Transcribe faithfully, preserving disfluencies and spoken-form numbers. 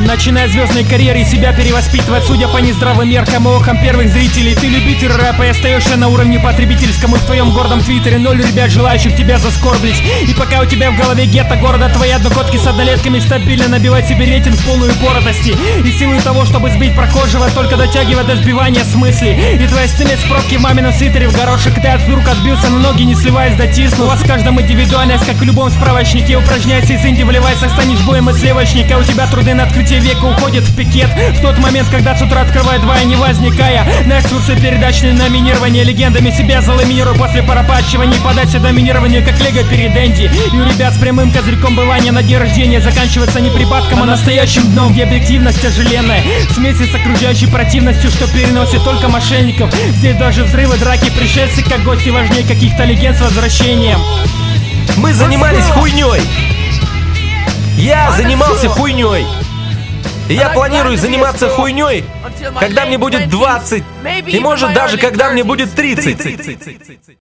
начиная звездной карьеры и себя перевоспитывать. Судя по нездравым меркам и охам первых зрителей, ты любитель рэпа и остаешься на уровне потребительском. И в твоем гордом твиттере ноль ребят, желающих тебя заскорблить. И пока у тебя в голове гетто города, твои одногодки с однолетками стабильно набивать себе рейтинг в полную упоротости. И силу того, чтобы сбить прохожего, только дотягивая до сбивания с мысли. И твоя стымец пробки в мамином свитере в горошек. Ты от вдруг отбился на ноги, не сливаясь до тисну. У вас в каждом индивидуальность, как в любом справочнике. Упражняйся из инди, вливайся, станешь боем из слевочника. У тебя труды на открытие века уходят в пикет. В тот момент, когда с утра открывает два, не возникая на экскурсию передачные номинирования. Легендами себя заламинируй после парапатчивания. Подача доминированию, как лего перед Энди. И у ребят с прямым козырьком бывания на дне рождения заканчивается не припадком, а настоящим дном, где объективность тяжеленная вместе с окружающей противностью, что переносит только мошенников. Здесь даже взрывы, драки, пришельцы как гости важнее каких-то легенд с возвращением. Мы занимались хуйней. Я занимался хуйней. И я планирую заниматься хуйней, когда мне будет двадцать, и может даже когда мне будет тридцать.